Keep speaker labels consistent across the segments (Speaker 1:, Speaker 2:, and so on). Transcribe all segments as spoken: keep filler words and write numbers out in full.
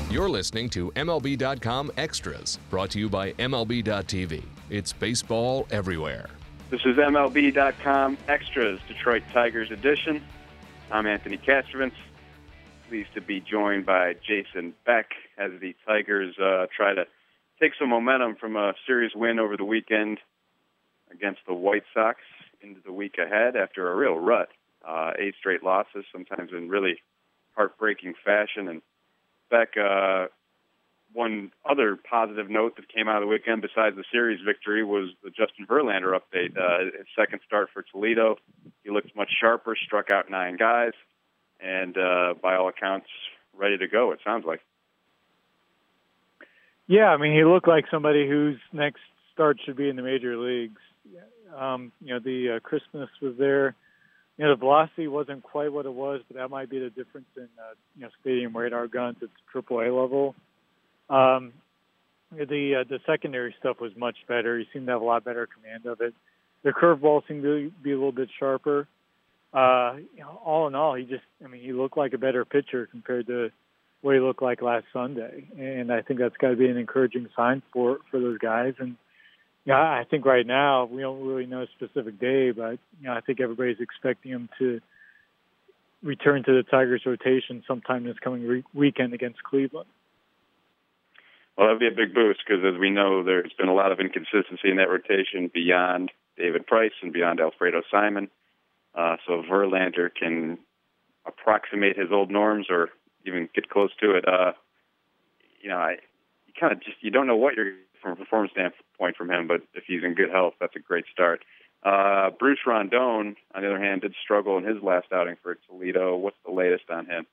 Speaker 1: You're listening to M L B dot com Extras, brought to you by M L B dot T V. It's baseball everywhere.
Speaker 2: This is M L B dot com Extras, Detroit Tigers edition. I'm Anthony Kastrovitz. Pleased to be joined by Jason Beck as the Tigers uh, try to take some momentum from a series win over the weekend against the White Sox into the week ahead after a real rut. Uh, eight straight losses, sometimes in really heartbreaking fashion. And Beck, uh, one other positive note that came out of the weekend besides the series victory was the Justin Verlander update. Uh, his second start for Toledo. He looked much sharper, struck out nine guys, and uh, by all accounts, ready to go, it sounds like.
Speaker 3: Yeah, I mean, he looked like somebody whose next start should be in the major leagues. Um, you know, the uh, crispness was there. You know, the velocity wasn't quite what it was, but that might be the difference in, uh, you know, stadium radar guns at triple A level. Um, the uh, the secondary stuff was much better. He seemed to have a lot better command of it. The curveball seemed to be a little bit sharper. Uh, you know, all in all, he just, I mean, he looked like a better pitcher compared to what he looked like last Sunday. And I think that's got to be an encouraging sign for, for those guys. And, yeah, I think right now, we don't really know a specific day, but, you know, I think everybody's expecting him to return to the Tigers rotation sometime this coming re- weekend against Cleveland.
Speaker 2: Well, that would be a big boost because, as we know, there's been a lot of inconsistency in that rotation beyond David Price and beyond Alfredo Simon. Uh, so if Verlander can approximate his old norms or even get close to it, uh, you know, I you kind of just, you don't know what you're from a performance standpoint from him, but if he's in good health, that's a great start. Uh, Bruce Rondon, on the other hand, did struggle in his last outing for Toledo. What's the latest on him?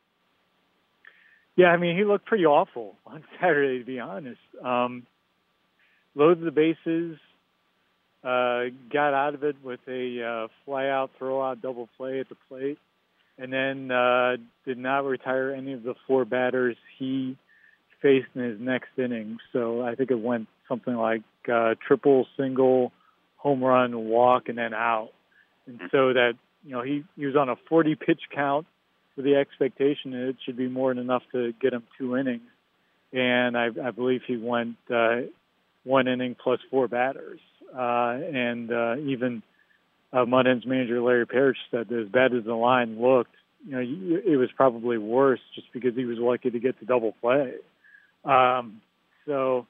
Speaker 3: Yeah, I mean, he looked pretty awful on Saturday, to be honest. Um, loaded the bases, uh, got out of it with a uh, fly-out, throw-out double play at the plate, and then uh, did not retire any of the four batters he faced in his next inning. So I think it went something like uh, triple, single, home run, walk, and then out. And so that, you know, he, he was on a forty-pitch count with the expectation that it should be more than enough to get him two innings. And I, I believe he went uh, one inning plus four batters. Uh, and uh, even uh, Mud Hens manager Larry Parrish said that as bad as the line looked, you know, it was probably worse just because he was lucky to get the double play. Um, so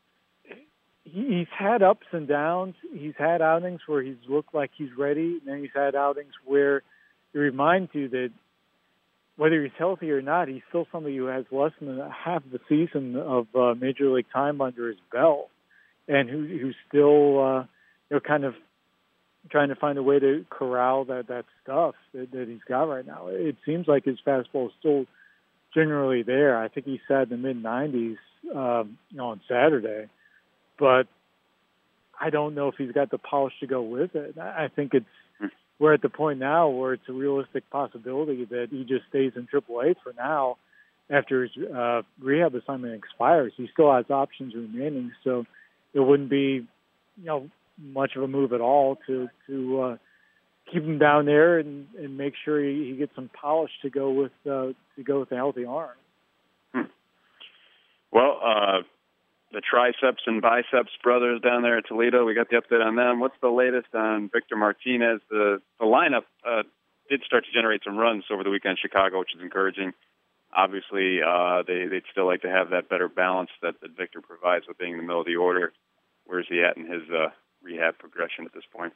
Speaker 3: he, he's had ups and downs. He's had outings where he's looked like he's ready, and then he's had outings where it reminds you that whether he's healthy or not, he's still somebody who has less than half the season of uh, Major League time under his belt, and who, who's still, uh, you know, kind of trying to find a way to corral that, that stuff that, that he's got right now. It seems like his fastball is still generally there. I think he sat in the mid nineties, um, you know, on Saturday, but I don't know if he's got the polish to go with it. I think it's we're at the point now where it's a realistic possibility that he just stays in triple A for now after his uh, rehab assignment expires. He still has options remaining, so it wouldn't be, you know, much of a move at all to to uh, keep him down there and, and make sure he, he gets some polish to go with uh, to go with a healthy arm.
Speaker 2: Hmm. Well, uh, the triceps and biceps brothers down there at Toledo, we got the update on them. What's the latest on Victor Martinez? The the lineup uh, did start to generate some runs over the weekend in Chicago, which is encouraging. Obviously, uh, they, they'd still like to have that better balance that, that Victor provides with being in the middle of the order. Where's he at in his uh, rehab progression at this point?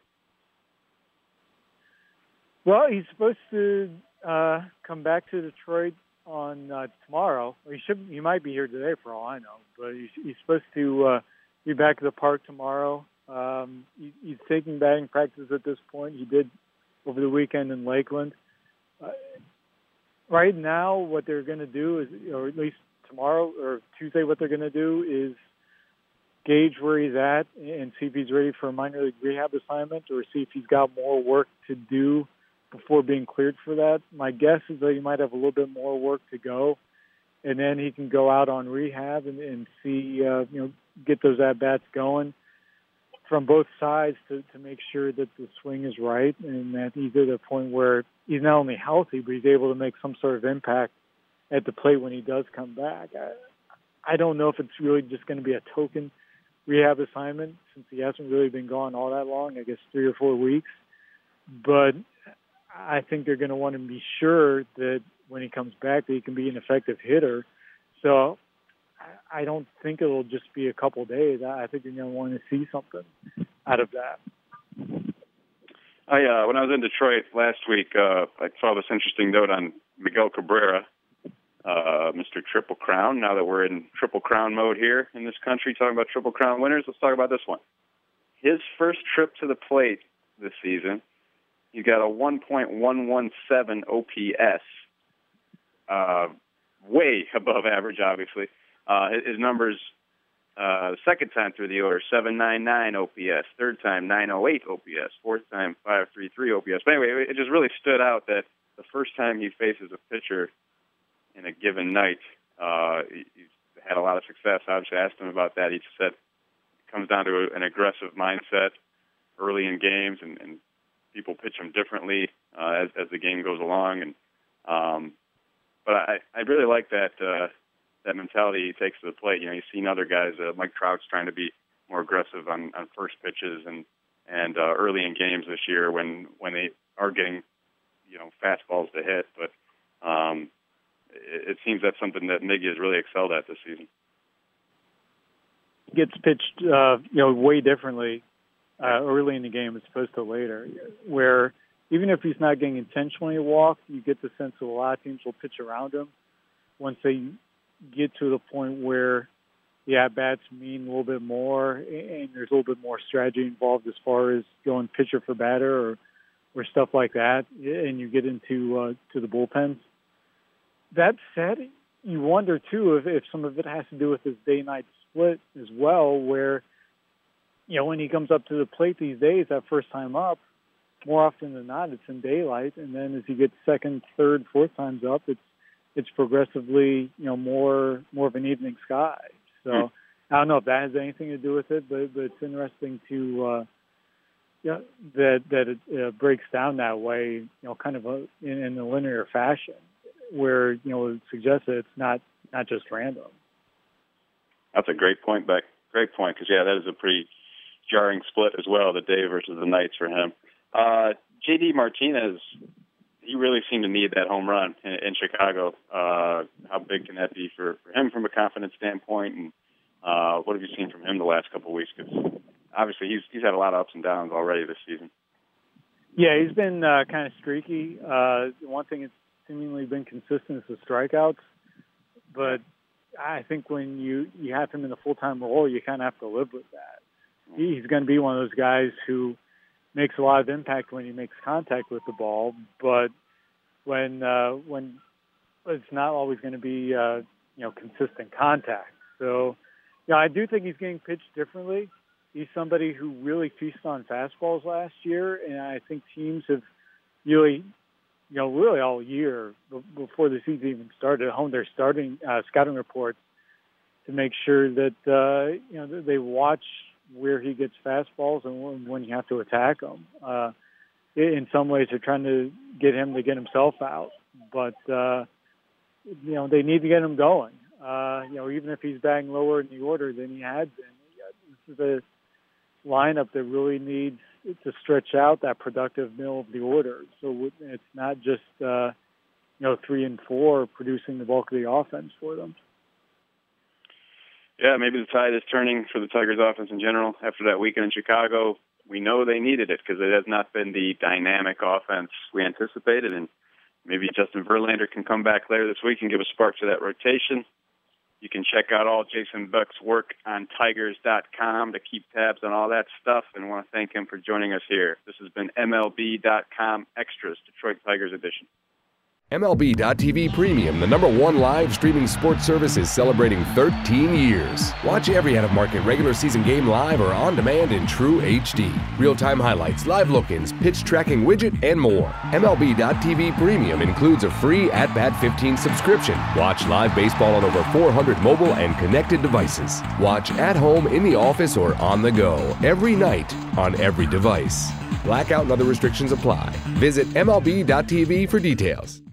Speaker 3: Well, he's supposed to uh, come back to Detroit on uh, tomorrow. He should. He might be here today, for all I know. But he's, he's supposed to uh, be back at the park tomorrow. Um, he, he's taking batting practice at this point. He did over the weekend in Lakeland. Uh, right now, what they're going to do is, or at least tomorrow or Tuesday, what they're going to do is gauge where he's at and see if he's ready for a minor league rehab assignment or see if he's got more work to do before being cleared for that. My guess is that he might have a little bit more work to go, and then he can go out on rehab and, and see, uh, you know, get those at-bats going from both sides to, to make sure that the swing is right and that he's at a point where he's not only healthy, but he's able to make some sort of impact at the plate when he does come back. I, I don't know if it's really just going to be a token rehab assignment since he hasn't really been gone all that long, I guess three or four weeks. But I think they're going to want to be sure that when he comes back that he can be an effective hitter. So I don't think it'll just be a couple days. I think you're going to want to see something out of that.
Speaker 2: I, uh, when I was in Detroit last week, uh, I saw this interesting note on Miguel Cabrera, uh, Mister Triple Crown. Now that we're in Triple Crown mode here in this country, talking about Triple Crown winners, let's talk about this one. His first trip to the plate this season, he got a one point one one seven O P S, uh, way above average, obviously. Uh, his, his numbers, uh, the second time through the order, seven ninety-nine O P S, third time nine oh eight O P S, fourth time five thirty-three O P S. But anyway, it just really stood out that the first time he faces a pitcher in a given night, uh, he, he's had a lot of success. I obviously asked him about that. He said it comes down to an aggressive mindset early in games, and, and people pitch him differently uh, as, as the game goes along. And um, but I, I really like that uh, that mentality he takes to the plate. You know, you've seen other guys, uh, Mike Trout's trying to be more aggressive on, on first pitches and and uh, early in games this year when when they are getting, you know, fastballs to hit. But um, it, it seems that's something that Miggy has really excelled at this season.
Speaker 3: Gets pitched, uh, you know, way differently uh, early in the game as opposed to later, where even if he's not getting intentionally walked, you get the sense that a lot of teams will pitch around him once they get to the point where the at-bats mean a little bit more and there's a little bit more strategy involved as far as going pitcher for batter or, or stuff like that, and you get into uh, to the bullpens. That said, you wonder, too, if, if some of it has to do with his day-night split as well, where, you know, when he comes up to the plate these days, that first time up, more often than not, it's in daylight, and then as you get second, third, fourth times up, it's it's progressively, you know, more more of an evening sky. So mm. I don't know if that has anything to do with it, but, but it's interesting to, uh, yeah, that that it uh, breaks down that way, you know, kind of a, in, in a linear fashion, where, you know, it suggests that it's not not just random.
Speaker 2: That's a great point, Beck. Great point, because yeah, that is a pretty jarring split as well, the day versus the nights for him. Uh, J D Martinez, he really seemed to need that home run in, in Chicago. Uh, how big can that be for, for him from a confidence standpoint? And uh, what have you seen from him the last couple of weeks? Because obviously he's he's had a lot of ups and downs already this season.
Speaker 3: Yeah, he's been uh, kind of streaky. Uh, one thing that's seemingly been consistent is the strikeouts. But I think when you, you have him in a full-time role, you kind of have to live with that. He's going to be one of those guys who makes a lot of impact when he makes contact with the ball, but when uh, when it's not always going to be uh, you know consistent contact. So, yeah, I do think he's getting pitched differently. He's somebody who really feasted on fastballs last year, and I think teams have really, you know, really all year before the season even started, honed their starting uh, scouting reports to make sure that uh, you know they watch where he gets fastballs and when you have to attack him. Uh, in some ways, they're trying to get him to get himself out, but uh, you know they need to get him going. Uh, you know, even if he's batting lower in the order than he had been, this is a lineup that really needs to stretch out that productive middle of the order. So it's not just uh, you know three and four producing the bulk of the offense for them.
Speaker 2: Yeah, maybe the tide is turning for the Tigers offense in general after that weekend in Chicago. We know they needed it because it has not been the dynamic offense we anticipated, and maybe Justin Verlander can come back later this week and give a spark to that rotation. You can check out all Jason Beck's work on Tigers dot com to keep tabs on all that stuff, and I want to thank him for joining us here. This has been M L B dot com Extras, Detroit Tigers edition.
Speaker 1: M L B dot T V Premium, the number one live streaming sports service, is celebrating thirteen years. Watch every out-of-market regular season game live or on demand in true H D. Real-time highlights, live look-ins, pitch tracking widget, and more. M L B dot T V Premium includes a free At Bat fifteen subscription. Watch live baseball on over four hundred mobile and connected devices. Watch at home, in the office, or on the go every night on every device. Blackout and other restrictions apply. Visit M L B dot T V for details.